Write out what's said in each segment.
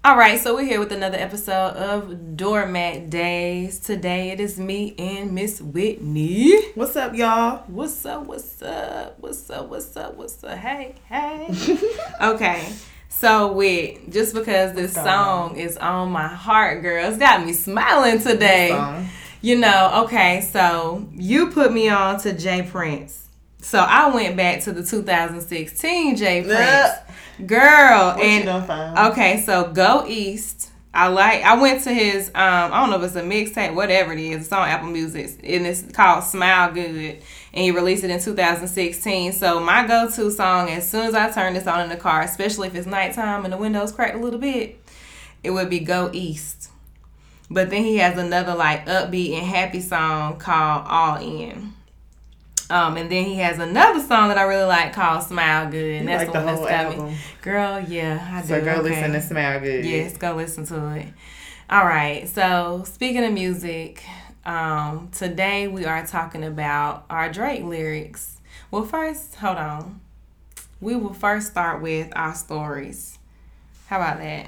All right, so we're here with another episode of Doormat Days. Today it is me and Miss Whitney. What's up, y'all? What's up? What's up? What's up? What's up? What's up? Hey, hey. Okay, so just because this song is on my heart, girl, it's got me smiling today. You know, okay, so you put me on to Jay Prince. So I went back to the 2016 Jay Prince. Girl, what and you done find? Okay, so Go East. I went to his I don't know if it's a mixtape, whatever it is. It's on Apple Music and it's called Smile Good, and he released it in 2016. So my go-to song, as soon as I turn this on in the car, especially if it's nighttime and the windows cracked a little bit, it would be Go East. But then he has another like upbeat and happy song called All In. And then he has another song that I really like called Smile Good. And that's like the one whole that's got album. me. Girl, yeah, I do. So go listen to Smile Good. Yes, go listen to it. All right. So speaking of music, today we are talking about our Drake lyrics. Well, first, hold on. We will first start with our stories. How about that?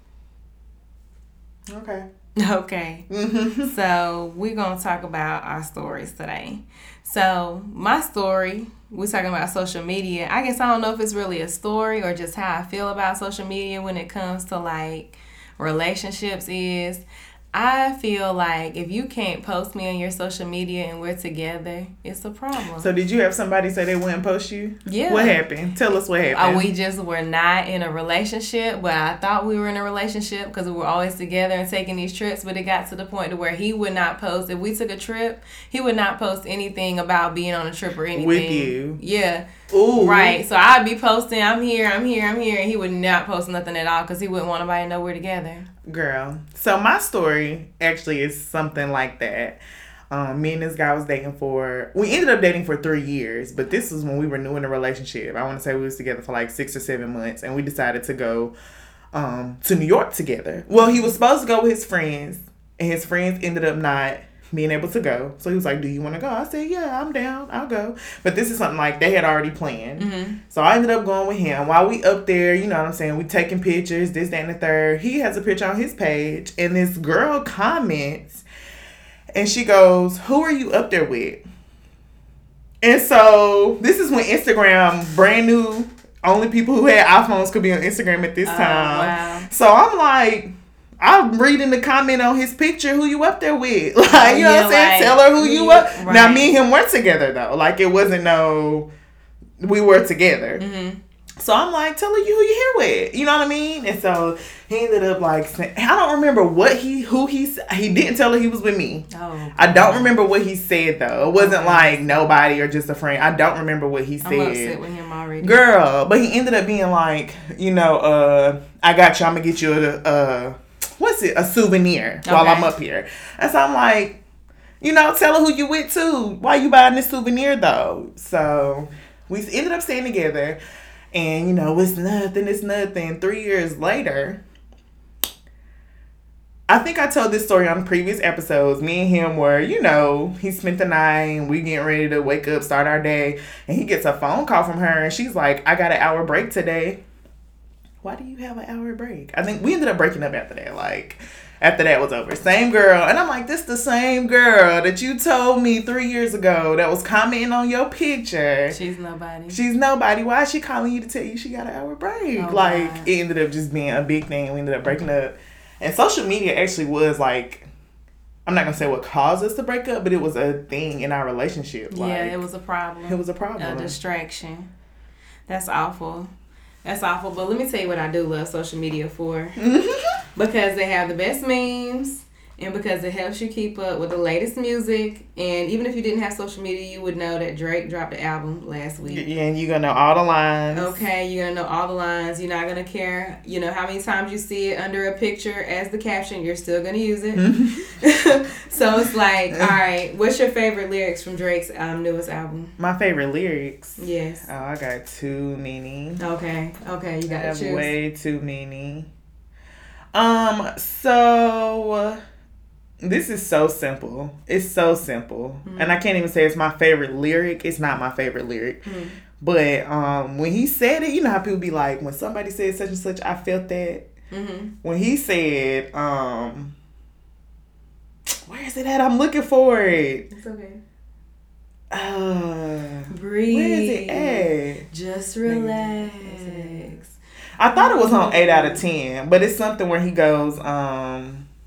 Okay. Okay. So we're going to talk about our stories today. So my story, we're talking about social media. I guess I don't know if it's really a story or just how I feel about social media when it comes to like relationships is. I feel like if you can't post me on your social media and we're together, it's a problem. So did you have somebody say they wouldn't post you? Yeah. What happened? Tell us what happened. We just were not in a relationship, but I thought we were in a relationship because we were always together and taking these trips. But it got to the point to where he would not post. If we took a trip, he would not post anything about being on a trip or anything. With you. Yeah. Ooh. Right. So I'd be posting, I'm here, and he would not post nothing at all because he wouldn't want nobody to know we're together. Girl. So my story actually is something like that. Me and this guy was we ended up dating for 3 years, but this was when we were new in a relationship. I want to say we was together for like 6 or 7 months, and we decided to go to New York together. Well, he was supposed to go with his friends, and his friends ended up not being able to go. So he was like, do you want to go? I said, yeah, I'm down. I'll go. But this is something like they had already planned. Mm-hmm. So I ended up going with him. While we up there, you know what I'm saying, we taking pictures, this, that, and the third. He has a picture on his page, and this girl comments, and she goes, who are you up there with? And so this is when Instagram, brand new, only people who had iPhones could be on Instagram at this time. Wow. So I'm like, I'm reading the comment on his picture, who you up there with? Like, you know what I'm saying? Like, tell her who you up. Right. Now, me and him weren't together, though. Like, it wasn't we were together. Mm-hmm. So I'm like, tell her who you here with. You know what I mean? And so he ended up like saying, I don't remember he didn't tell her he was with me. Oh. I don't remember what he said, though. It wasn't like nobody or just a friend. I don't remember what he said. I'm upset with him already. Girl, but he ended up being like, I got you. I'm going to get you a souvenir while I'm up here. And so I'm like, tell her who you with too. Why you buying this souvenir though? So we ended up staying together, and it's nothing. 3 years later, I think I told this story on previous episodes. Me and him were, he spent the night and we getting ready to wake up, start our day, and he gets a phone call from her, and she's like, I got an hour break today. Why do you have an hour break? I think we ended up breaking up after that. Like, after that was over. Same girl. And I'm like, this the same girl that you told me 3 years ago that was commenting on your picture. She's nobody. She's nobody. Why is she calling you to tell you she got an hour break? Oh, like, God. It ended up just being a big thing. We ended up breaking up. And social media actually was like, I'm not going to say what caused us to break up, but it was a thing in our relationship. Yeah, it was a problem. It was a problem. A distraction. That's awful. That's awful, but let me tell you what I do love social media for. Because they have the best memes, and because it helps you keep up with the latest music. And even if you didn't have social media, you would know that Drake dropped the album last week. Yeah, and you're going to know all the lines. Okay, you're going to know all the lines. You're not going to care, how many times you see it under a picture as the caption. You're still going to use it. So it's like, all right, what's your favorite lyrics from Drake's newest album? My favorite lyrics? Yes. Oh, I got too many. Okay, you got to choose. Way too many. So this is so simple. It's so simple. Mm-hmm. And I can't even say it's my favorite lyric. It's not my favorite lyric. Mm-hmm. But when he said it, you know how people be like, when somebody says such and such, I felt that. when he said, where is it at? I'm looking for it. It's okay. Breathe. Where is it at? Just relax. I thought it was on 8 out of 10, but it's something where he goes, I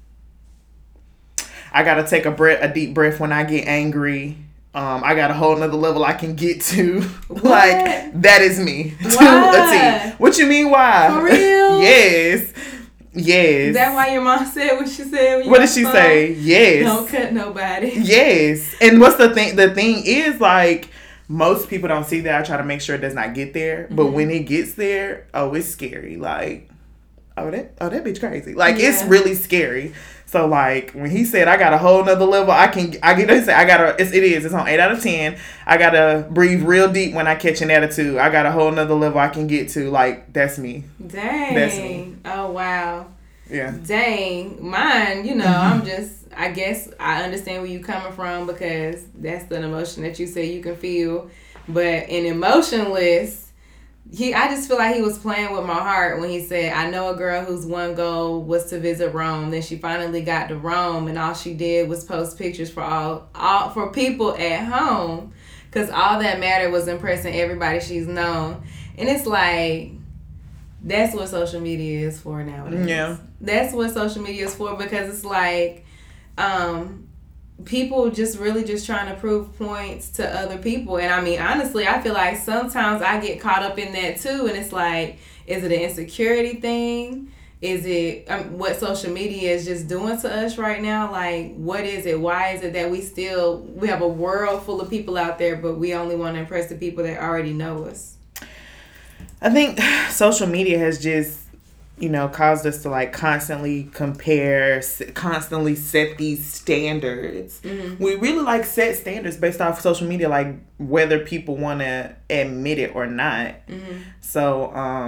gotta take a deep breath when I get angry. I got a whole nother level I can get to. Like, that is me. To a T. What you mean, why? For real? Yes. Is that why your mom said what she said? What did she say? Yes. Don't cut nobody. Yes. And what's the thing? The thing is, like, most people don't see that. I try to make sure it does not get there. But when it gets there, it's scary. Like, that bitch crazy. Like, it's really scary. So, like, when he said, I got a whole nother level, it's on 8 out of 10. I gotta breathe real deep when I catch an attitude. I got a whole nother level I can get to. Like, that's me. Dang. That's me. Oh, wow. Yeah. Dang. Mine, I guess I understand where you're coming from because that's an emotion that you say you can feel. But in Emotionless, I just feel like he was playing with my heart when he said, I know a girl whose one goal was to visit Rome. Then she finally got to Rome and all she did was post pictures for all for people at home because all that mattered was impressing everybody she's known. And it's like, that's what social media is for nowadays. Yeah. That's what social media is for because it's like, people just really just trying to prove points to other people. And I mean, honestly, I feel like sometimes I get caught up in that too. And it's like, is it an insecurity thing? Is it what social media is just doing to us right now? Like, what is it? Why is it that we have a world full of people out there, but we only want to impress the people that already know us? I think social media has just, caused us to like constantly compare, constantly set these standards. We really like set standards based off social media, like whether people want to admit it or not. So,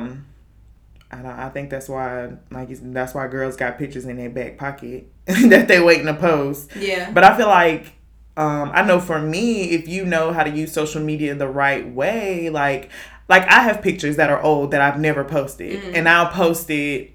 I think that's why, that's why girls got pictures in their back pocket that they waiting to post. Yeah. But I feel like, I know for me, if you know how to use social media the right way, like I have pictures that are old that I've never posted. And I'll post it,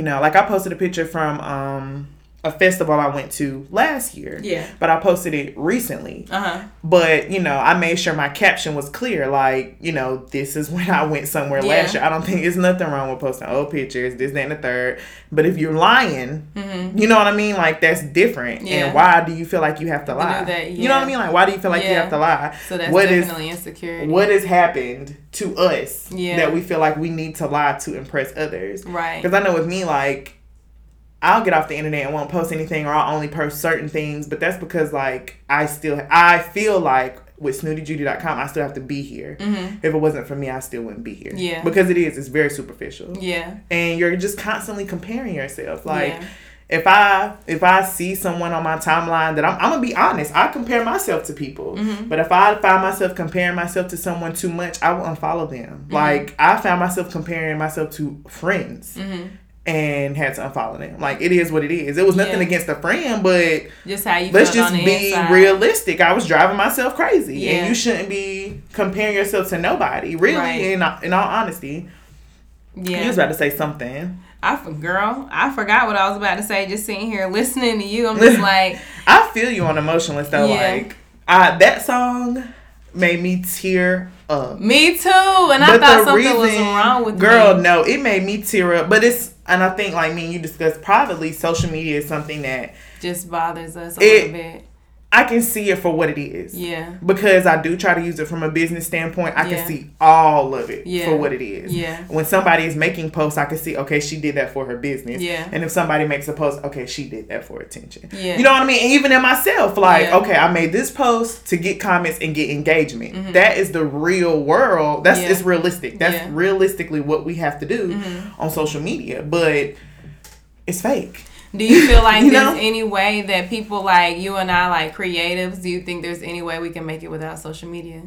I posted a picture from a festival I went to last year. Yeah. But I posted it recently. But, I made sure my caption was clear. Like, this is when I went somewhere last year. I don't think there's nothing wrong with posting old pictures, this, that, and the third. But if you're lying, you know what I mean? Like, that's different. Yeah. And why do you feel like you have to lie? You know what I mean? Like, why do you feel like you have to lie? So that's definitely insecurity. What has happened to us that we feel like we need to lie to impress others? Right. Because I know with me, like, I'll get off the internet and won't post anything, or I'll only post certain things, but that's because, like, I feel like with snootyjudy.com, I still have to be here. If it wasn't for me, I still wouldn't be here. Yeah. Because it's very superficial. Yeah. And you're just constantly comparing yourself. Like, if I see someone on my timeline that I'm going to be honest, I compare myself to people. But if I find myself comparing myself to someone too much, I will unfollow them. Like, I found myself comparing myself to friends. And had to unfollow them. Like, it is what it is. It was nothing against a friend, but just how you let's just be realistic. I was driving myself crazy. And you shouldn't be comparing yourself to nobody. Really, in all honesty. Yeah. You was about to say something. I forgot what I was about to say. Just sitting here listening to you. I'm just like... I feel you on Emotionless, though. Yeah. Like, that song made me tear up. Me too. And I thought something was wrong with me. No, it made me tear up. But and I think, like me and you discussed privately, social media is something that just bothers us a little bit. I can see it for what it is. Yeah. Because I do try to use it from a business standpoint. I can see all of it for what it is. Yeah. When somebody is making posts, I can see, okay, she did that for her business. Yeah. And if somebody makes a post, okay, she did that for attention. Yeah. You know what I mean? And even in myself, like, okay, I made this post to get comments and get engagement. That is the real world. It's realistic. That's realistically what we have to do on social media. But it's fake. Do you feel like there's any way that people like you and I, like creatives, do you think there's any way we can make it without social media?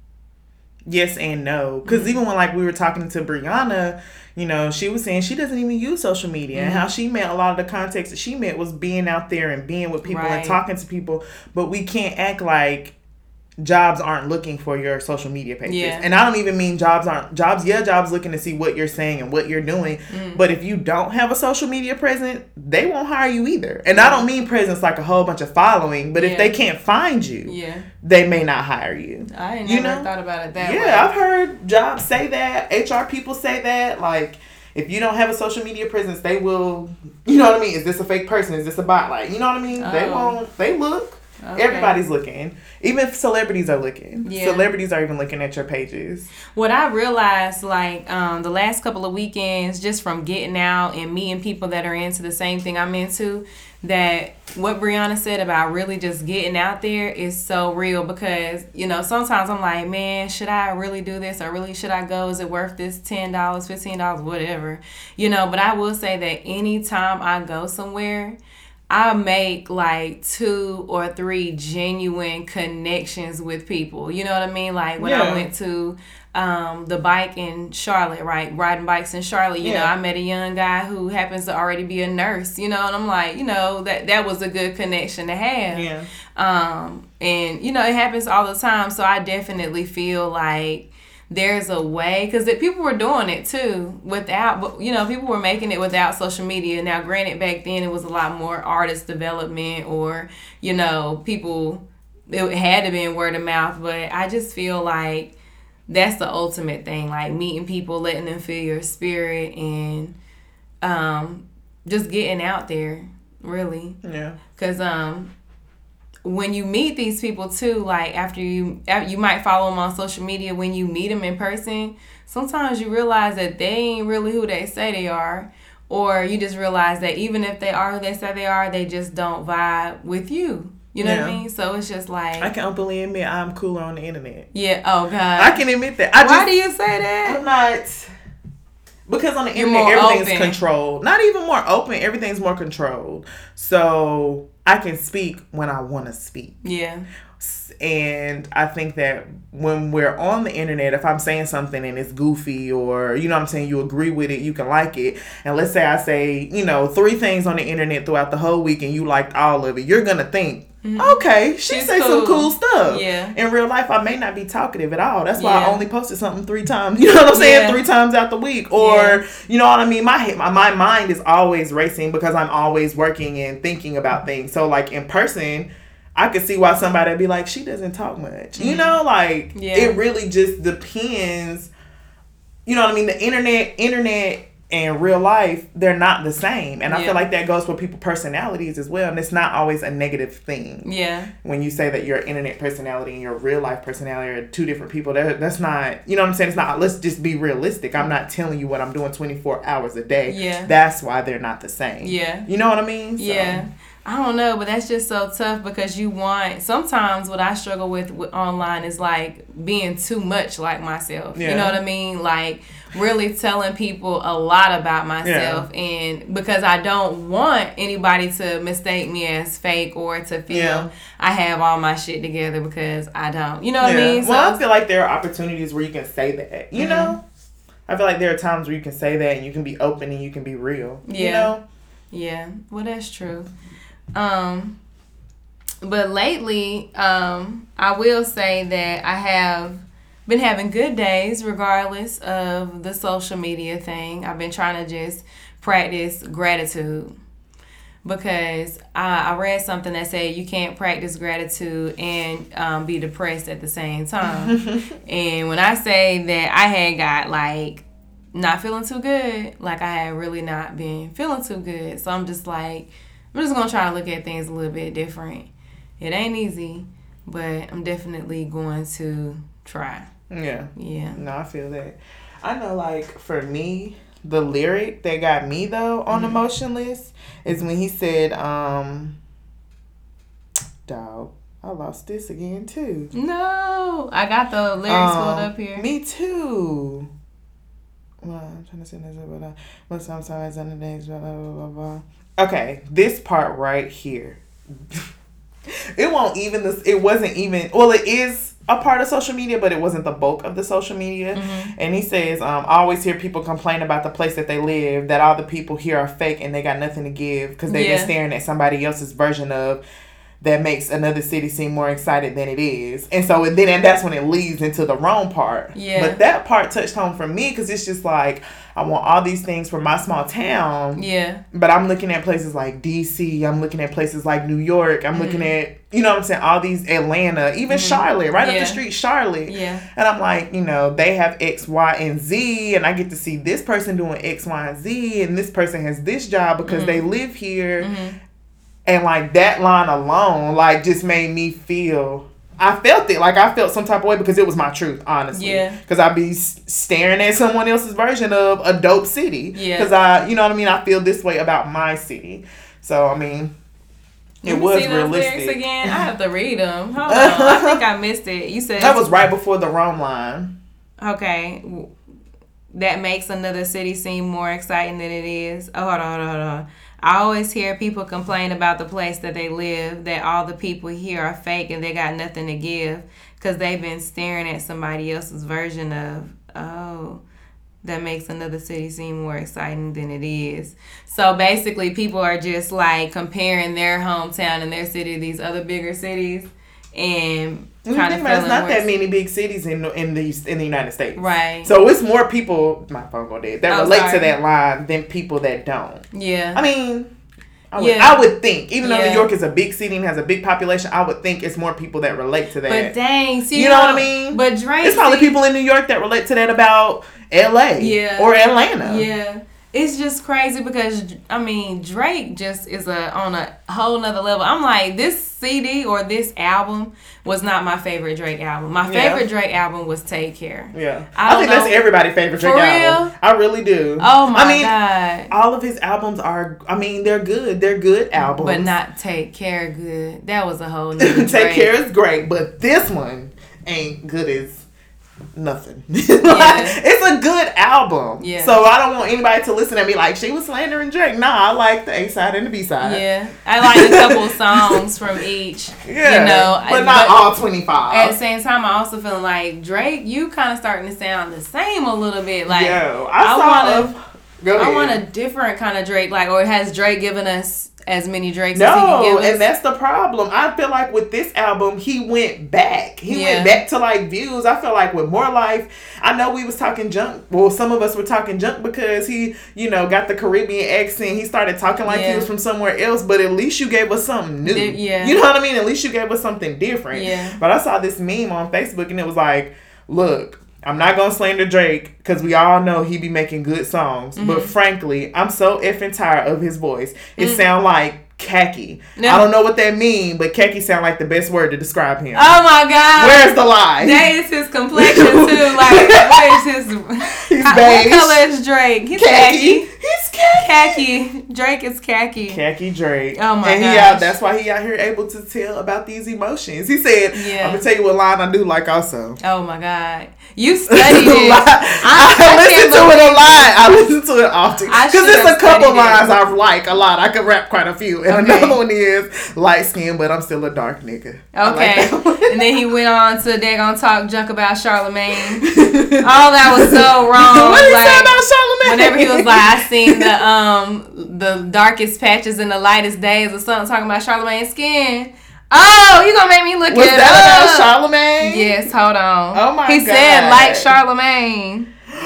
Yes and no. Because even when like we were talking to Brianna, she was saying she doesn't even use social media. And how she met a lot of the context that she met was being out there and being with people and talking to people. But we can't act like jobs aren't looking for your social media pages. Yeah. And I don't even mean jobs looking to see what you're saying and what you're doing. But if you don't have a social media presence, they won't hire you either. And I don't mean presence like a whole bunch of following, but if they can't find you, they may not hire you. I ain't never thought about it that way. Yeah, I've heard jobs say that. HR people say that. Like, if you don't have a social media presence, they will, you know what I mean? Is this a fake person? Is this a bot? Like, you know what I mean? They look. Okay. Everybody's looking. Even celebrities are looking. Yeah. Celebrities are even looking at your pages. What I realized, like, the last couple of weekends, just from getting out and meeting people that are into the same thing I'm into, that what Brianna said about really just getting out there is so real. Because, you know, sometimes I'm like, man, should I really do this? Or really, should I go? Is it worth this $10, $15, whatever? You know, but I will say that anytime I go somewhere, I make like 2 or 3 genuine connections with people. You know what I mean? Like when I went to the bike in Charlotte, right? Riding bikes in Charlotte, you know, I met a young guy who happens to already be a nurse, you know, and I'm like, you know, that was a good connection to have. Yeah. And, you know, it happens all the time. So I definitely feel like there's a way, because people were doing it too without, you know, people were making it without social media. Now, granted, back then it was a lot more artist development, or, you know, people, it had to be in word of mouth. But I just feel like that's the ultimate thing, like meeting people, letting them feel your spirit, and just getting out there, really. Yeah. Because when you meet these people too, like after you might follow them on social media, when you meet them in person, sometimes you realize that they ain't really who they say they are, or you just realize that even if they are who they say they are, they just don't vibe with you. You know what I mean? So it's just like, I can openly admit I'm cooler on the internet. Yeah. Oh God. I can admit that. Why do you say that? I'm not. Because on the internet, everything's controlled. Not even more open. Everything's more controlled. So I can speak when I want to speak. Yeah. And I think that when we're on the internet, if I'm saying something and it's goofy, or, you know what I'm saying, you agree with it, you can like it. And let's say I say, you know, 3 things on the internet throughout the whole week and you liked all of it. You're going to think, okay, she say some cool stuff. Yeah. In real life, I may not be talkative at all. That's why I only posted something 3 times. You know what I'm saying? 3 times out the week. Or, you know what I mean? My mind is always racing because I'm always working and thinking about things. So, like, in person, I could see why somebody would be like, she doesn't talk much. You know, like, it really just depends. You know what I mean? The internet and real life, they're not the same. And I feel like that goes for people's personalities as well. And it's not always a negative thing. Yeah. When you say that your internet personality and your real life personality are 2 different people, that's not, you know what I'm saying? It's not, let's just be realistic. I'm not telling you what I'm doing 24 hours a day. Yeah. That's why they're not the same. Yeah. You know what I mean? So. Yeah. I don't know, but that's just so tough because sometimes what I struggle with online is like being too much like myself. Yeah. You know what I mean? Like really telling people a lot about myself, and because I don't want anybody to mistake me as fake or to feel I have all my shit together, because I don't. You know what I mean? So, well, I feel like there are opportunities where you can say that, you know? I feel like there are times where you can say that and you can be open and you can be real. Yeah. You know? Yeah. Well, that's true. But lately, I will say that I have been having good days regardless of the social media thing. I've been trying to just practice gratitude, because I read something that said you can't practice gratitude and be depressed at the same time. And when I say that I had got like not feeling too good, like I had really not been feeling too good. So I'm just like, I'm just going to try to look at things a little bit different. It ain't easy, but I'm definitely going to try. Yeah. Yeah. No, I feel that. I know, like, for me, the lyric that got me, though, on Emotionless is when he said, dog, I lost this again, too. No. I got the lyrics pulled up here. Me, too. Well, I'm trying to say this, but sometimes on the days, blah, blah, blah, blah. Okay, this part right here. It wasn't even, well, it is a part of social media, but it wasn't the bulk of the social media. And he says, I always hear people complain about the place that they live, that all the people here are fake and they got nothing to give because they've been staring at somebody else's version of that makes another city seem more excited than it is. And so and that's when it leads into the wrong part. Yeah. But that part touched home for me because it's just like, I want all these things for my small town. Yeah. But I'm looking at places like DC. I'm looking at places like New York. I'm looking at, you know what I'm saying, all these, Atlanta, even Charlotte, right up the street, Charlotte. Yeah. And I'm like, you know, they have X, Y, and Z, and I get to see this person doing X, Y, and Z, and this person has this job because they live here. And like that line alone, like just made me feel, I felt it. Like I felt some type of way because it was my truth, honestly. Yeah. Because I'd be staring at someone else's version of a dope city. Yeah. Because you know what I mean? I feel this way about my city. So, I mean, it was realistic. Again? I have to read them. Hold on. I think I missed it. You said that was right before the Rome line. Okay. That makes another city seem more exciting than it is. Oh, hold on. I always hear people complain about the place that they live, that all the people here are fake and they got nothing to give because they've been staring at somebody else's version of, that makes another city seem more exciting than it is. So basically people are just like comparing their hometown and their city to these other bigger cities and kind of feeling there's not worse. that many big cities in the United States. Right. So it's more people, my phone go dead, that relate to that line than people that don't. Yeah. I mean, I would think, even though New York is a big city and has a big population, I would think it's more people that relate to that. But dang, see, you know what I mean? But Drake, it's probably people in New York that relate to that about LA or Atlanta. Yeah. It's just crazy because, I mean, Drake just is on a whole nother level. I'm like, this CD or this album was not my favorite Drake album. My favorite Drake album was Take Care. Yeah. I think that's everybody's favorite Drake album. I really do. Oh, my God. All of his albums are, they're good. They're good albums. But not Take Care good. That was a whole nother Take Care is great, but this one ain't good as nothing. It's a good album. Yeah. So I don't want anybody to listen and be like, she was slandering Drake. Nah, I like the A side and the B side. Yeah. I like a couple songs from each. Yeah. You know. But not all 25. At the same time, I also feel like Drake, you kind of starting to sound the same a little bit. Like, I want a different kind of Drake. Like, or has Drake given us as many Drakes as he can give us? And that's the problem. I feel like with this album, he went back. He went back to like views. I feel like with More Life, I know we was talking junk. Well, some of us were talking junk because he, got the Caribbean accent. He started talking like he was from somewhere else, but at least you gave us something new. You know what I mean? At least you gave us something different. Yeah. But I saw this meme on Facebook and it was like, look, I'm not going to slander Drake because we all know he be making good songs. Mm-hmm. But frankly, I'm so effing tired of his voice. It sound like khaki. No. I don't know what that mean, but khaki sound like the best word to describe him. Oh my God. Where's the lie? That is his complexion too. Like, where's his... He's beige. What color is Drake? He's khaki. He's khaki. Khaki. Drake is khaki. Khaki Drake. Oh my God. And that's why he out here able to tell about these emotions. He said, I'm going to tell you what line I do like also. Oh my God. You studied it. I listen to it a lot. I listen to it often. Because there's a couple lines I like a lot. I could rap quite a few. And another one is light skin, but I'm still a dark nigga. Okay. And then he went on to they're gonna talk junk about Charlamagne. Oh, that was so wrong. What did he say about Charlamagne? Whenever he was like, I seen the darkest patches and the lightest days or something talking about Charlamagne's skin. Oh, you gonna make me look it up. Was that about Charlamagne? Yes, hold on. Oh my God. He said like Charlamagne.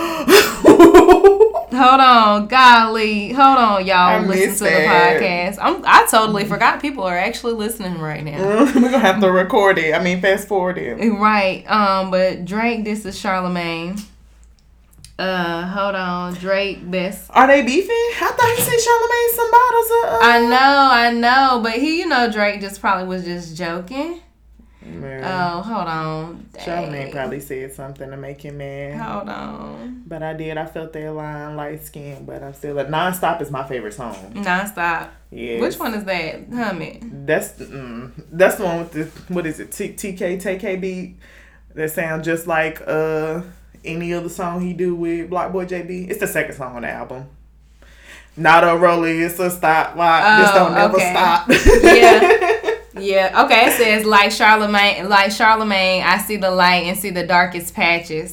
Hold on, golly. Hold on, y'all. Listen to the podcast. I totally forgot people are actually listening right now. We're gonna have to record it. Fast forward it. Right. But Drake, this is Charlamagne. Hold on, Drake. Best. Are they beefing? I thought he said Charlamagne some bottles of. I know, but Drake just probably was just joking. Man. Oh, hold on. Charlamagne probably said something to make him mad. Hold on. But I felt that line, light skin, but I'm still Nonstop is my favorite song. Nonstop. Yes. Which one is that? Hum it. That's the one with the, what is it, TK beat that sounds just like any other song he do with Block Boy JB. It's the second song on the album. Not a rollie, it's a stop. This don't never stop. Yeah. Yeah. Okay. It says like Charlamagne, I see the light and see the darkest patches.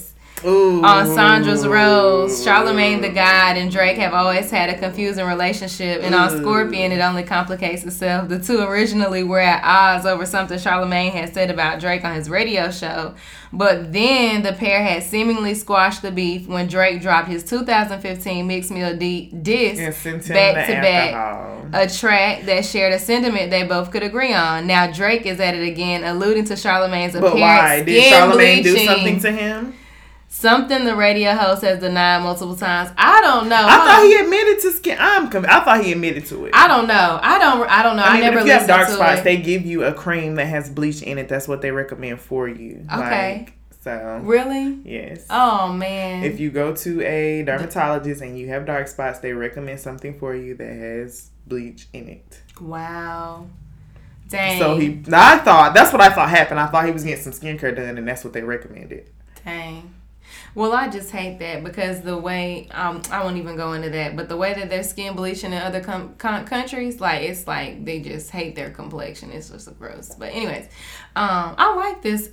Ooh. On Sandra's Rose, Charlamagne the God and Drake have always had a confusing relationship, and on Scorpion, it only complicates itself. The two originally were at odds over something Charlamagne had said about Drake on his radio show, but then the pair had seemingly squashed the beef when Drake dropped his 2015 Mixed Meal disc back to back, a track that shared a sentiment they both could agree on. Now Drake is at it again, alluding to Charlamagne's apparent why? Did skin Charlamagne bleaching. do something to him? Something the radio host has denied multiple times. I don't know. I thought he admitted to skin. I thought he admitted to it. I don't know. I don't know. I never if you have dark spots, it. they give you a cream that has bleach in it. That's what they recommend for you. Okay. So really? Yes. Oh man. If you go to a dermatologist and you have dark spots, they recommend something for you that has bleach in it. Wow. Dang. So that's what I thought happened. I thought he was getting some skincare done, and that's what they recommended. Dang. Well, I just hate that because the way I won't even go into that, but the way that they're skin bleaching in other countries, like it's like they just hate their complexion. It's just gross. But anyways, I like this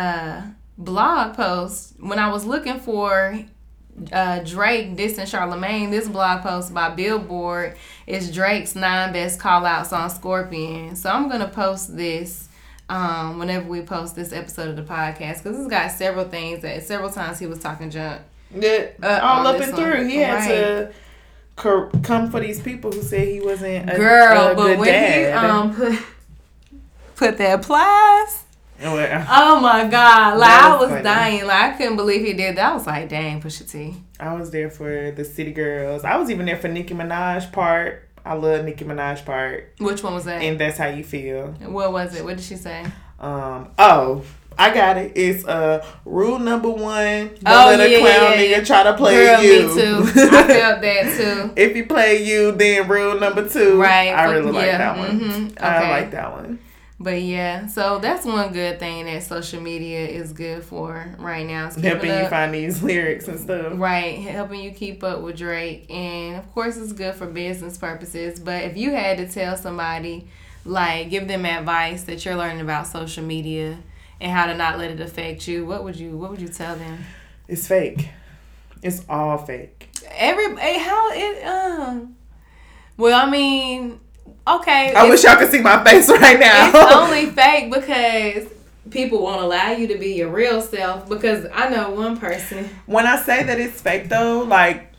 blog post when I was looking for Drake dissing Charlamagne. This blog post by Billboard is Drake's 9 best call outs on Scorpion. So I'm gonna post this whenever we post this episode of the podcast, because it's got several things that several times he was talking junk. Yeah, all up and through. He had to come for these people who said he wasn't a but good when dad. he put that plies. Well, Oh my God! Like I was funny. dying. Like I couldn't believe he did that. I was like, dang, Pusha T. I was there for the City Girls. I was even there for Nicki Minaj part. I love Nicki Minaj part. Which one was that? And That's How You Feel. What was it? What did she say? I got it. It's rule number 1. Don't Oh, let a clown nigga try to play Girl, you. me too. I felt that too. If you play you, then rule number 2. Right. I really like that one. Mm-hmm. Okay. I like that one. But yeah, so that's one good thing that social media is good for right now. It's Helping you find these lyrics and stuff. Right, helping you keep up with Drake. And of course it's good for business purposes. But if you had to tell somebody, like give them advice that you're learning about social media and how to not let it affect you, what would you tell them? It's fake. It's all fake. Well, I mean, okay. I wish y'all could see my face right now. It's only fake because people won't allow you to be your real self. Because I know one person. When I say that it's fake, though, like,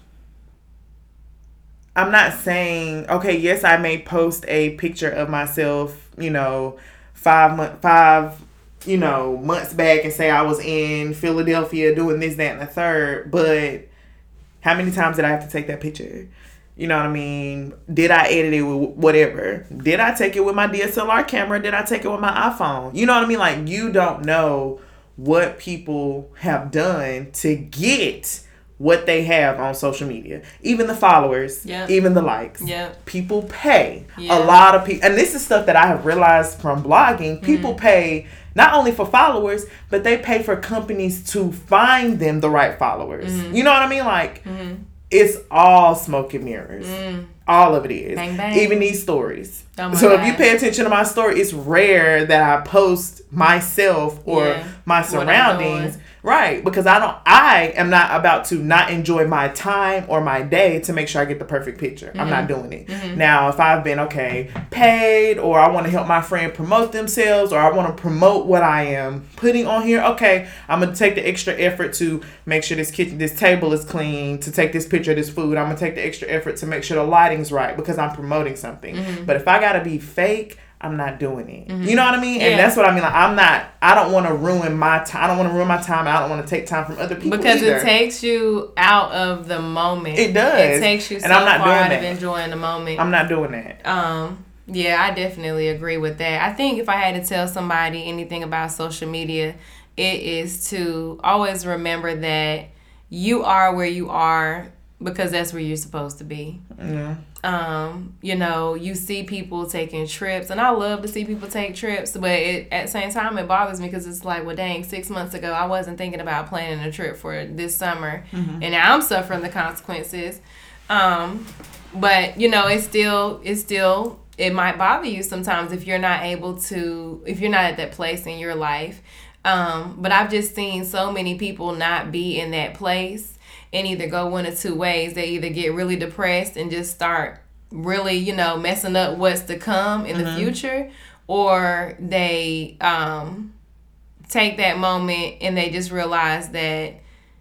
I'm not saying, okay, yes, I may post a picture of myself, 5 months back and say I was in Philadelphia doing this, that, and the third. But how many times did I have to take that picture? You know what I mean? Did I edit it with whatever? Did I take it with my DSLR camera? Did I take it with my iPhone? You know what I mean? Like, you don't know what people have done to get what they have on social media. Even the followers, even the likes. People pay. A lot of people. And this is stuff that I have realized from blogging. People pay not only for followers, but they pay for companies to find them the right followers. You know what I mean? Like, it's all smoke and mirrors. All of it is. Bang, bang. Even these stories. Oh so God. if you pay attention to my story, it's rare that I post myself or my surroundings. Right. Because I am not about to not enjoy my time or my day to make sure I get the perfect picture. I'm not doing it. Now, if I've been, paid, or I want to help my friend promote themselves, or I want to promote what I am putting on here, I'm going to take the extra effort to make sure this table is clean, to take this picture of this food. I'm going to take the extra effort to make sure the lighting's right because I'm promoting something. But if I got to be fake, I'm not doing it. You know what I mean? And that's what I mean. Like, I don't want to ruin my time. I don't want to ruin my time. And I don't want to take time from other people because either. it takes you out of the moment. It does. It takes you so far out of enjoying the moment. I'm not doing that. Yeah, I definitely agree with that. I think if I had to tell somebody anything about social media, it is to always remember that you are where you are because that's where you're supposed to be. You see people taking trips, and I love to see people take trips, but at the same time it bothers me because it's like, well, dang, 6 months ago I wasn't thinking about planning a trip for this summer, and now I'm suffering the consequences. But it might bother you sometimes if you're not at that place in your life. But I've just seen so many people not be in that place and either go one or two ways. They either get really depressed and just start really, you know, messing up what's to come in the future, or they take that moment and they just realize that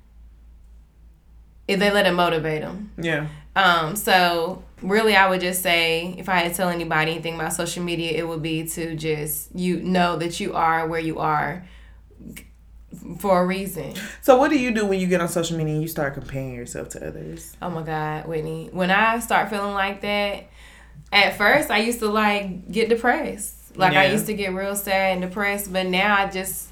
if they let it motivate them. Yeah. So really, I would just say, if I had to tell anybody anything about social media, it would be to just, you know, that you are where you are for a reason. So what do you do when you get on social media and you start comparing yourself to others? Oh my God, Whitney. When I start feeling like that, at first I used to like get depressed. Like I used to get real sad and depressed, but now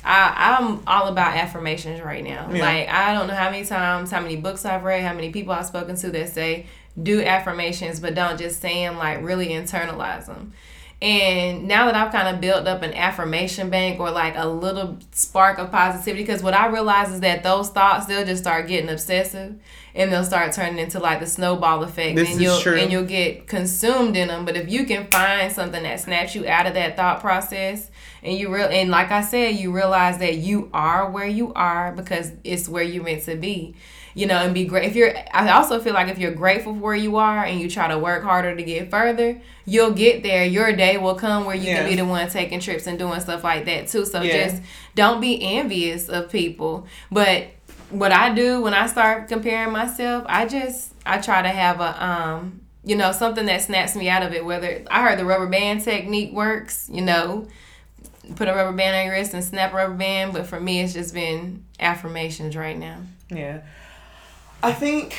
I'm all about affirmations right now. Yeah. Like I don't know how many times, how many books I've read, how many people I've spoken to that say do affirmations, but don't just say them, like really internalize them. And now that I've kind of built up an affirmation bank or like a little spark of positivity, because what I realize is that those thoughts, they'll just start getting obsessive and they'll start turning into like the snowball effect. This is true. And you'll get consumed in them. But if you can find something that snaps you out of that thought process, and and like I said, you realize that you are where you are because it's where you're meant to be. You know, and be great. I also feel like if you're grateful for where you are and you try to work harder to get further, you'll get there. Your day will come where you can be the one taking trips and doing stuff like that too. So just don't be envious of people. But what I do when I start comparing myself, I try to have a you know, something that snaps me out of it. Whether I heard the rubber band technique works, you know, put a rubber band on your wrist and snap a rubber band. But for me, it's just been affirmations right now. Yeah. I think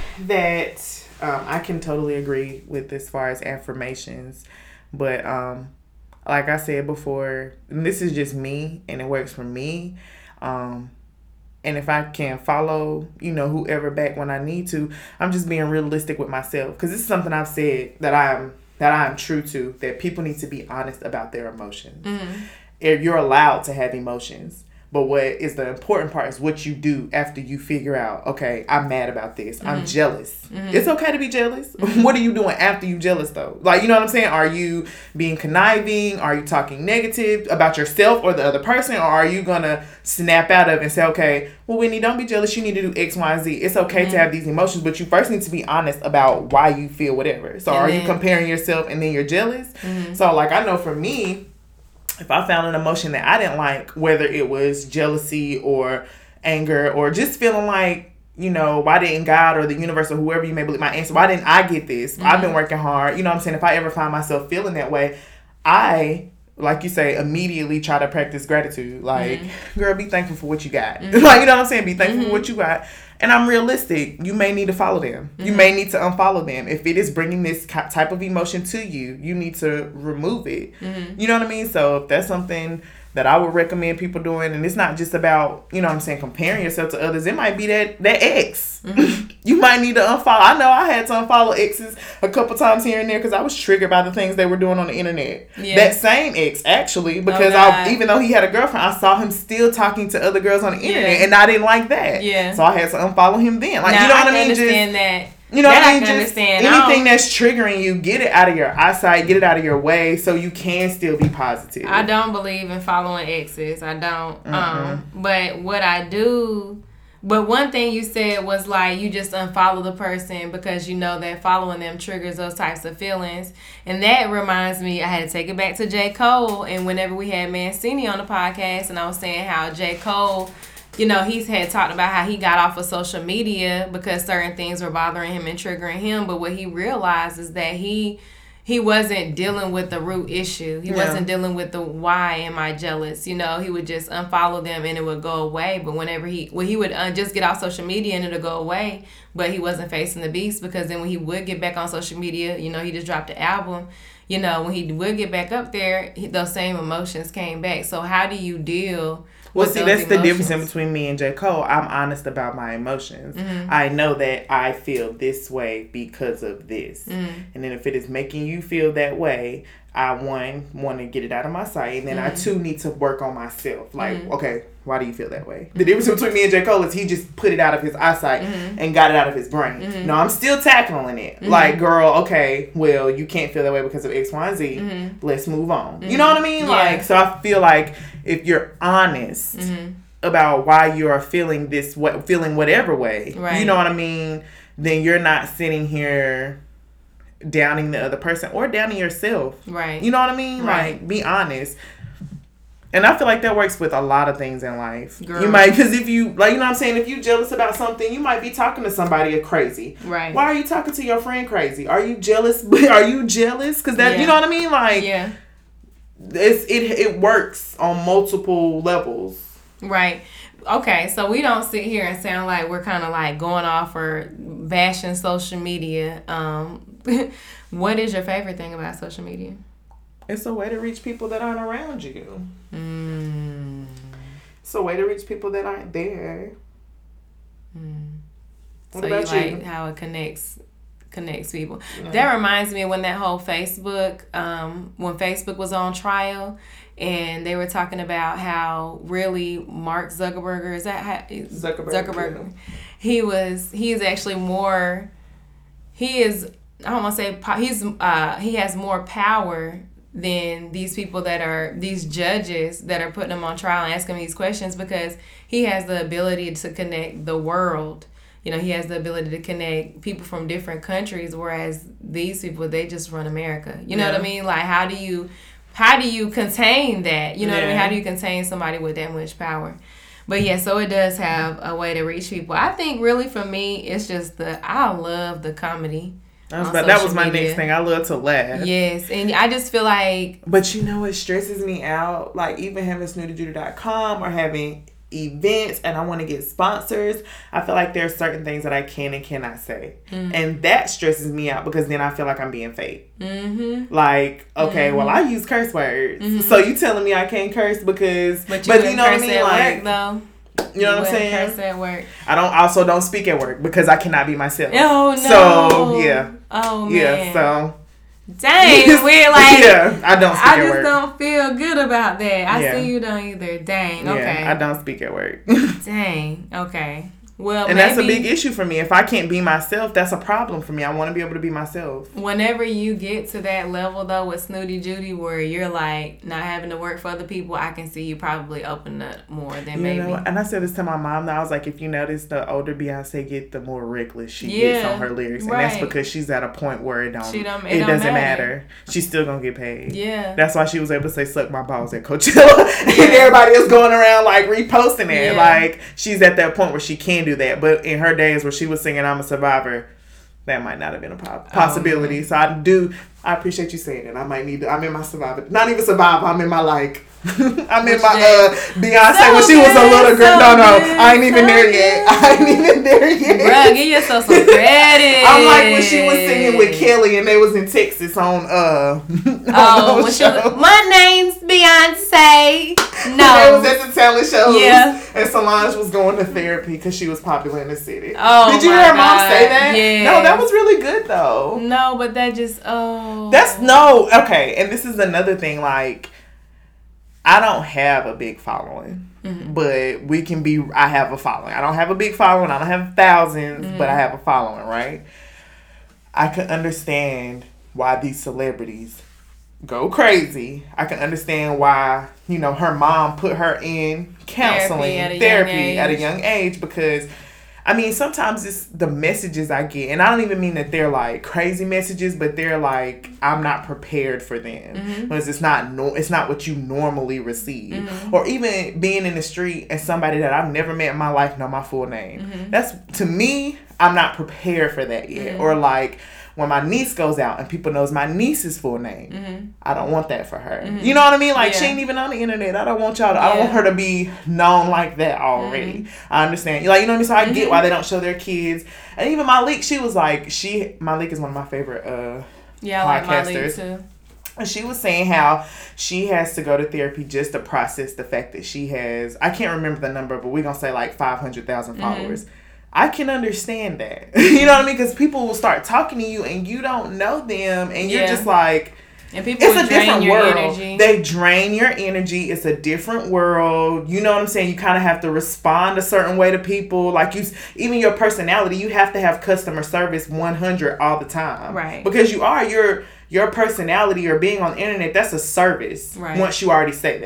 that I can totally agree with as far as affirmations, but like I said before, and this is just me and it works for me, and if I can follow, you know, whoever back when I need to, I'm just being realistic with myself, because this is something I've said that I'm true to, that people need to be honest about their emotions. If you're allowed to have emotions. But what is the important part is what you do after you figure out, okay, I'm mad about this. I'm jealous. It's okay to be jealous. What are you doing after you jealous, though? Like, you know what I'm saying? Are you being conniving? Are you talking negative about yourself or the other person? Or are you going to snap out of it and say, okay, well, Whitney, don't be jealous. You need to do X, Y, and Z. It's okay to have these emotions, but you first need to be honest about why you feel whatever. So are you comparing yourself and then you're jealous? So, like, I know for me, if I found an emotion that I didn't like, whether it was jealousy or anger or just feeling like, you know, why didn't God or the universe or whoever you may believe my answer, why didn't I get this? I've been working hard. You know what I'm saying? If I ever find myself feeling that way, I, like you say, immediately try to practice gratitude. Like, girl, be thankful for what you got. Like, you know what I'm saying? Be thankful for what you got. And I'm realistic. You may need to follow them. You may need to unfollow them. If it is bringing this type of emotion to you, you need to remove it. You know what I mean? So if that's something that I would recommend people doing, and it's not just about, you know what I'm saying, comparing yourself to others. It might be that ex. You might need to unfollow. I know I had to unfollow exes a couple times here and there because I was triggered by the things they were doing on the internet. That same ex, actually, because even though he had a girlfriend, I saw him still talking to other girls on the internet, and I didn't like that. So I had to unfollow him then. Like, you know what I mean? Understand that. You know what I mean? Just understand. Anything that's triggering you, get it out of your eyesight, get it out of your way so you can still be positive. I don't believe in following exes. I don't. But what I do... But one thing you said was like you just unfollow the person because you know that following them triggers those types of feelings. And that reminds me, I had to take it back to J. Cole. And whenever we had Mancini on the podcast and I was saying how J. Cole... You know, he's had talked about how he got off of social media because certain things were bothering him and triggering him. But what he realized is that he wasn't dealing with the root issue. He wasn't dealing with the why am I jealous. You know, he would just unfollow them and it would go away. But whenever he would just get off social media and it'll go away. But he wasn't facing the beast because then when he would get back on social media, you know, he just dropped the album. You know, when he would get back up there, those same emotions came back. So how do you deal... Well, see, that's the difference in between me and J. Cole. I'm honest about my emotions. I know that I feel this way because of this. And then if it is making you feel that way, I, want to get it out of my sight. And then I, too, need to work on myself. Like, okay, why do you feel that way? The difference between me and J. Cole is he just put it out of his eyesight and got it out of his brain. No, I'm still tackling it. Like, girl, okay, well, you can't feel that way because of X, Y, and Z. Let's move on. You know what I mean? Like, so I feel like... if you're honest about why you are feeling feeling whatever way, Right. you know what I mean, then you're not sitting here downing the other person or downing yourself. Right. You know what I mean? Right. Like, be honest. And I feel like that works with a lot of things in life. Girl. You might, because if you, like, you know what I'm saying? If you jealous about something, you might be talking to somebody crazy. Right. Why are you talking to your friend crazy? Are you jealous? Are you jealous? Because that, you know what I mean? Like, yeah. It works on multiple levels. Right. Okay, so we don't sit here and sound like we're kind of like going off or bashing social media. What is your favorite thing about social media? It's a way to reach people that aren't around you. It's a way to reach people that aren't there. What So about you like how it connects people. Yeah. That reminds me of when that whole Facebook, when Facebook was on trial, and they were talking about how really Mark Zuckerberg, is that how, Zuckerberg? Yeah. He's actually more. He is. I don't want to say he has more power than these people that are these judges that are putting him on trial and asking him these questions, because he has the ability to connect the world. You know, he has the ability to connect people from different countries, whereas these people, they just run America. You know what I mean? Like, how do you contain that? You know what I mean? How do you contain somebody with that much power? But yeah, so it does have a way to reach people. I think really for me, it's just I love the comedy. That was my next thing. I love to laugh. Yes, and I just feel like... But you know what stresses me out? Like, even having snootyjudy.com or having events and I want to get sponsors, I feel like there are certain things that I can and cannot say. And that stresses me out, because then I feel like I'm being fake. Like, okay, well, I use curse words. So you telling me I can't curse because... But you know what I mean? Like, work, though. You know what I'm saying? Curse at work. I don't speak at work because I cannot be myself. Oh, no. So, yeah. Oh, man. Yeah, so... Dang, we're like... Yeah, I don't speak at work. I just don't feel good about that. I see you don't either. Dang, okay. Yeah, I don't speak at work. Dang, okay. Well, and that's a big issue for me. If I can't be myself, that's a problem for me. I want to be able to be myself. Whenever you get to that level, though, with Snooty Judy, where you're like not having to work for other people, I can see you probably open up more than maybe. You know, and I said this to my mom. I was like, if you notice, the older Beyonce get, the more reckless she gets on her lyrics, and that's because she's at a point where it doesn't matter. She's still gonna get paid. Yeah, that's why she was able to say "suck my balls" at Coachella, and everybody is going around like reposting it. Like, she's at that point where she can do that. But in her days where she was singing "I'm a Survivor," that might not have been a possibility. So I appreciate you saying it. I might need to. I'm in my Survivor. Not even Survivor. I'm in my like. I'm in my Beyonce when she was a little girl. I ain't even there yet. Bruh, give yourself some credit. I'm like when she was singing with Kelly and they was in Texas on when she was, my name's Beyonce. No, they was at the talent shows. Yeah, and Solange was going to therapy because she was popular in the city. Oh, did you hear her mom say that? Yeah. No, that was really good though. No, but that just okay. And this is another thing, like, I don't have a big following, but I have a following. I don't have a big following. I don't have thousands, but I have a following, right? I can understand why these celebrities go crazy. I can understand why, her mom put her in counseling, therapy at a young age, because sometimes it's the messages I get, and I don't even mean that they're like crazy messages, but they're like, I'm not prepared for them because it's not what you normally receive. Or even being in the street and somebody that I've never met in my life know my full name. That's, to me, I'm not prepared for that yet. Or like when my niece goes out and people knows my niece's full name, I don't want that for her. You know what I mean? Like, she ain't even on the internet. I don't want I don't want her to be known like that already. I understand. Like, you know what I mean? So I get why they don't show their kids. And even Malik, she was like, Malik is one of my favorite podcasters. Like Malik too. And she was saying how she has to go to therapy just to process the fact that she has, I can't remember the number, but we're going to say like 500,000 followers. I can understand that. You know what I mean? Because people will start talking to you and you don't know them, and you're just like, and people it's a different world. Energy. They drain your energy. It's a different world. You know what I'm saying? You kind of have to respond a certain way to people. Like, even your personality, you have to have customer service 100 all the time. Right. Because your personality or being on the internet, that's a service. Right. Once you already say that.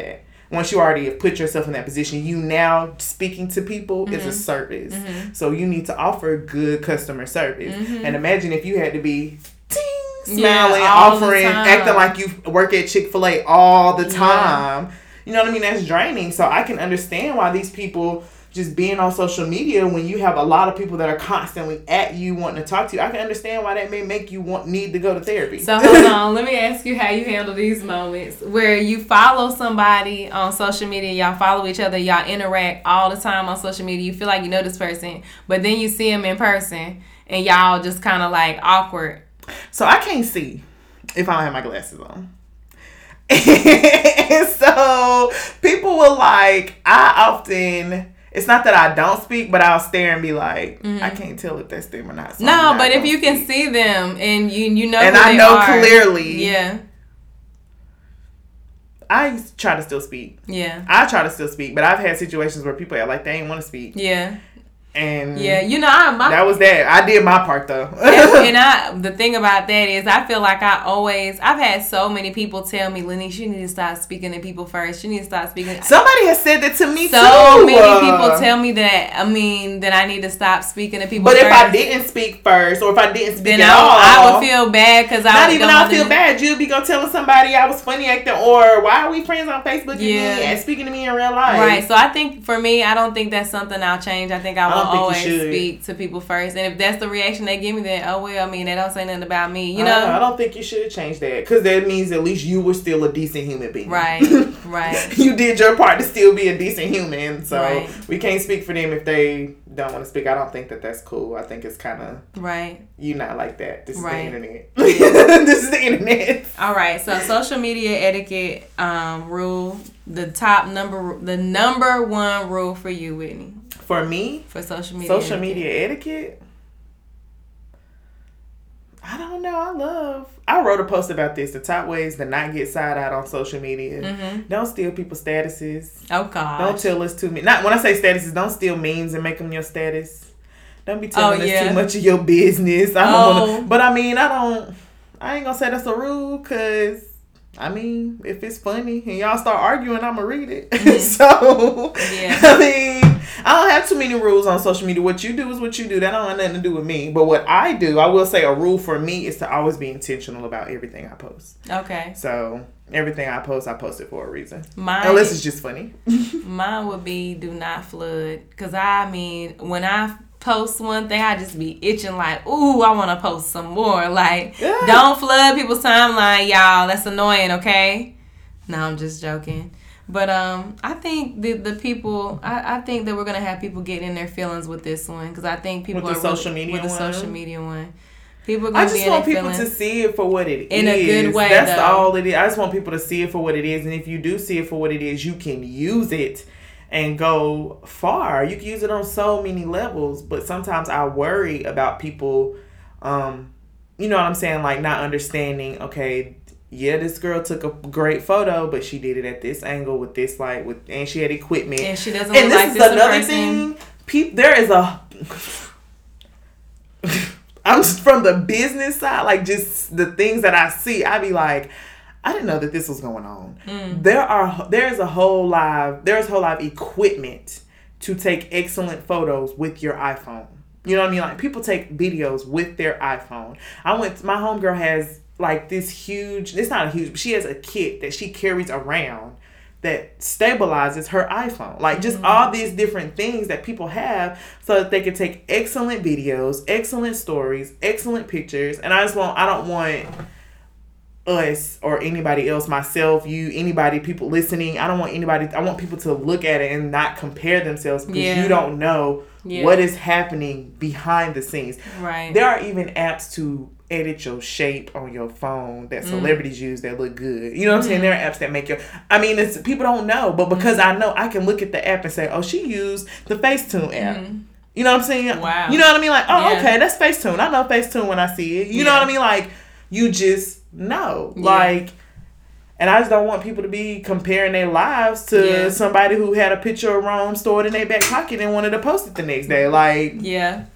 once you already have put yourself in that position, you now speaking to people is a service. So you need to offer good customer service. And imagine if you had to be smiling, offering, acting like you work at Chick-fil-A all the time. You know what I mean? That's draining. So I can understand why these people just being on social media, when you have a lot of people that are constantly at you wanting to talk to you, I can understand why that may make you need to go to therapy. So hold on, let me ask you how you handle these moments where you follow somebody on social media, y'all follow each other, y'all interact all the time on social media, you feel like you know this person, but then you see them in person and y'all just kind of like awkward. So I can't see if I don't have my glasses on. And so people will it's not that I don't speak, but I'll stare and be like, I can't tell if that's them or not. So no, but if you can see them and you know, and I know clearly, I try to still speak. Yeah, I try to still speak, but I've had situations where people are like they ain't want to speak. Yeah. And you know, that was that. I did my part though. and the thing about that is, I feel like I've had so many people tell me, Lenny, you need to start speaking to people first. You need to start speaking. Somebody has said that to me too. So many people tell me that. I mean, that I need to stop speaking to people. But first. If I didn't speak first, or if I didn't speak then at all, I would feel bad because I feel bad. You'd be gonna telling somebody I was funny acting, or why are we friends on Facebook and speaking to me in real life? Right. So I think for me, I don't think that's something I'll change. I think I will always speak to people first, and if that's the reaction they give me, then they don't say nothing about me, you know. I don't think you should change that, because that means at least you were still a decent human being. Right. You did your part to still be a decent human, so we can't speak for them if they don't want to speak. I don't think that that's cool. I think it's kind of you not like that. This is the internet. This is the internet. All right, so social media etiquette rule, the number one rule for you, Whitney. For me? For social media etiquette? I don't know. I wrote a post about this. The top ways to not get side-eyed on social media. Don't steal people's statuses. Oh, God. Don't tell us too many. Not when I say statuses, don't steal memes and make them your status. Don't be telling us too much of your business. But I mean, I ain't gonna say that's a rule, because I mean, if it's funny and y'all start arguing, I'ma read it. So, I mean, I don't have too many rules on social media. What you do is what you do. That don't have nothing to do with me. But what I do, I will say a rule for me is to always be intentional about everything I post. Okay. So, everything I post it for a reason. Unless it's just funny. Mine would be do not flood. Because, I mean, when I post one thing, I just be itching like, ooh, I want to post some more. Like, don't flood people's timeline, y'all. That's annoying, okay? No, I'm just joking. But I think the people, I think that we're going to have people getting in their feelings with this one, because I think people with the social media one. People are going to be in their feelings. I just want people to see it for what it is. In a good way, That's all it is. I just want people to see it for what it is. And if you do see it for what it is, you can use it and go far. You can use it on so many levels, but sometimes I worry about people, you know what I'm saying, like not understanding, okay, this girl took a great photo, but she did it at this angle with this light, and she had equipment. And she doesn't look like this in person. And this is another thing, there is I'm just from the business side, like just the things that I see, I be like, I didn't know that this was going on. There's whole live equipment to take excellent photos with your iPhone. You know what I mean? Like, people take videos with their iPhone. My homegirl has like this huge, it's not a huge, but she has a kit that she carries around that stabilizes her iPhone. Like, just all these different things that people have so that they can take excellent videos, excellent stories, excellent pictures. And I don't want us or anybody else, myself, you, anybody, people listening, I want people to look at it and not compare themselves, because you don't know what is happening behind the scenes. Right. There are even apps to edit your shape on your phone that celebrities use that look good. You know what I'm saying? There are apps that make it's people don't know, but because I know, I can look at the app and say, oh, she used the Facetune app. You know what I'm saying? Wow. You know what I mean? Like, oh, okay, that's Facetune. I know Facetune when I see it. You know what I mean? Like, you just know. Like, and I just don't want people to be comparing their lives to somebody who had a picture of Rome stored in their back pocket and wanted to post it the next day. Like,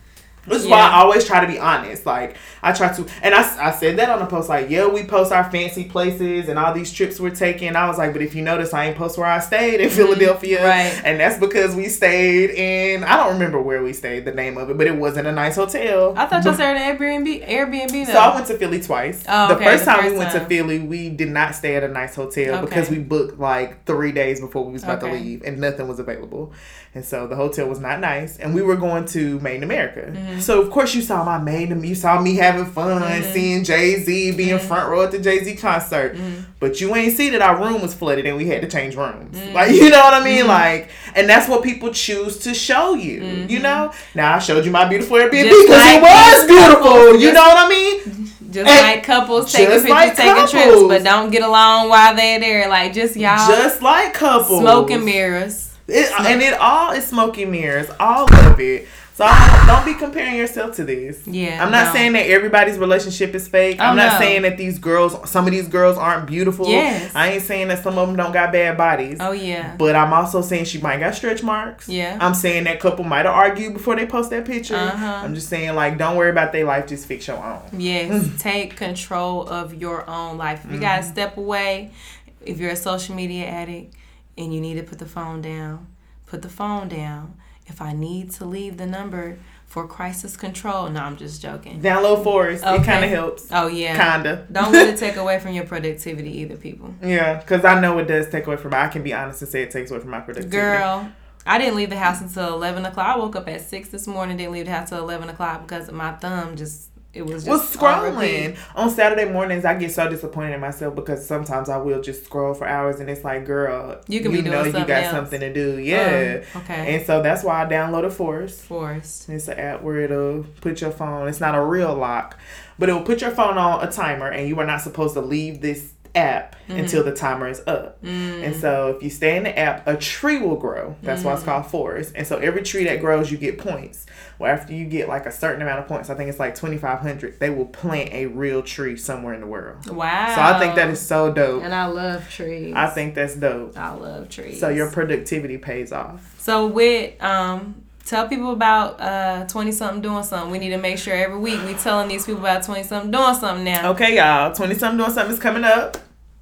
This is why I always try to be honest. Like, I try to, and I said that on the post, like, yeah, we post our fancy places and all these trips we're taking. I was like, but if you notice, I ain't post where I stayed in Philadelphia. Right. And that's because we stayed in, I don't remember where we stayed, the name of it, but it wasn't a nice hotel. I thought you said an Airbnb though. So I went to Philly twice. Oh, okay. The first time we went to Philly, we did not stay at a nice hotel because we booked like 3 days before we was about to leave and nothing was available. And so the hotel was not nice. And we were going to Made in America. Mm-hmm. So of course you saw you saw me having fun, seeing Jay-Z, being front row at the Jay-Z concert. Mm-hmm. But you ain't see that our room was flooded and we had to change rooms. Mm-hmm. Like, you know what I mean? Mm-hmm. Like, and that's what people choose to show you, you know? Now I showed you my beautiful Airbnb because it was beautiful. You know what I mean? Just like couples taking pictures, taking trips, but don't get along while they're there. Like, just y'all. Just like couples. Smoke and mirrors. It all is smoke and mirrors. All of it. So don't be comparing yourself to this. Yeah. I'm not saying that everybody's relationship is fake. I'm not saying that some of these girls aren't beautiful. Yes. I ain't saying that some of them don't got bad bodies. Oh, yeah. But I'm also saying she might got stretch marks. Yeah. I'm saying that couple might have argued before they post that picture. I'm just saying, like, don't worry about their life. Just fix your own. Yes. Take control of your own life. If you got to step away, if you're a social media addict and you need to put the phone down, put the phone down. If I need to leave the number for crisis control, no, I'm just joking. Download Forest. Okay. It kind of helps. Oh, yeah. Kind of. Don't let it take away from your productivity either, people. Yeah, because I know it does take away from I can be honest and say it takes away from my productivity. Girl, I didn't leave the house until 11 o'clock. I woke up at 6 this morning, didn't leave the house until 11 o'clock because my thumb just... It was just scrolling. On Saturday mornings, I get so disappointed in myself because sometimes I will just scroll for hours and it's like, girl, you can be doing something you got else. Something to do. Yeah. Okay. And so that's why I downloaded Forest. Forest. It's an app where it'll put your phone. It's not a real lock, but it will put your phone on a timer and you are not supposed to leave this app until the timer is up. And so if you stay in the app, a tree will grow. That's why it's called Forest. And so every tree that grows, you get points. Well, after you get like a certain amount of points, I think it's like 2,500, they will plant a real tree somewhere in the world. Wow. So I think that is so dope. And I love trees. I think that's dope. I love trees. So your productivity pays off. So with tell people about 20-something doing something. We need to make sure every week we telling these people about 20-something doing something now. Okay, y'all. 20-something doing something is coming up.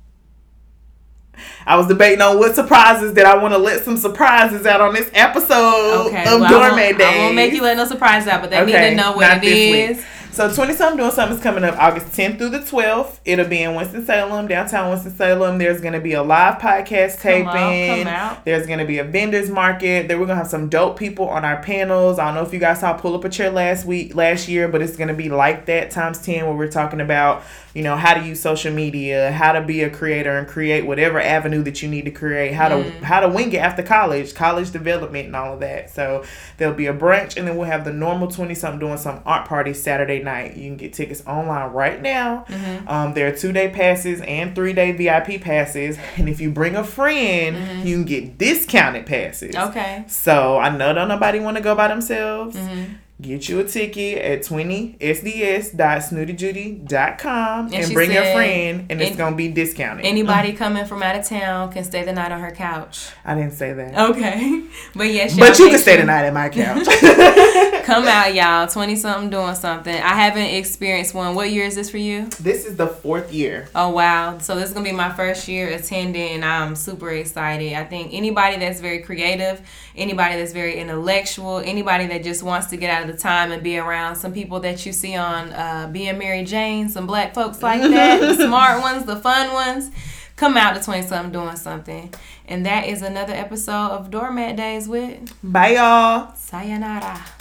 I was debating on what surprises that I want to let some surprises out on this episode of Doormat Days. I won't make you let no surprises out, but they need to know what it is. Week. So 20-something doing something is coming up August 10th through the 12th. It'll be in Winston-Salem, downtown Winston-Salem. There's going to be a live podcast taping. Come out. There's going to be a vendor's market. Then we're going to have some dope people on our panels. I don't know if you guys saw Pull Up a Chair last year, but it's going to be like that times 10 where we're talking about, you know, how to use social media, how to be a creator and create whatever avenue that you need to create, how to wing it after college development and all of that. So there'll be a brunch and then we'll have the normal 20-something doing some art party Saturday night. You can get tickets online right now. There are 2-day passes and 3-day VIP passes. And if you bring a friend, you can get discounted passes. Okay. So I know don't nobody want to go by themselves. Get you a ticket at 20sds.snootyjudy.com and bring your friend, and it's going to be discounted. Anybody coming from out of town can stay the night on her couch. I didn't say that. Okay. But yes, but you can stay the night at my couch. Come out, y'all. 20-something doing something. I haven't experienced one. What year is this for you? This is the 4th year. Oh, wow. So this is going to be my first year attending, and I'm super excited. I think anybody that's very creative, anybody that's very intellectual, anybody that just wants to get out of the time and be around some people that you see on Being Mary Jane, some black folks like that, the smart ones, the fun ones, come out to 20-something doing something. And that is another episode of Doormat Days with... Bye, y'all. Sayonara.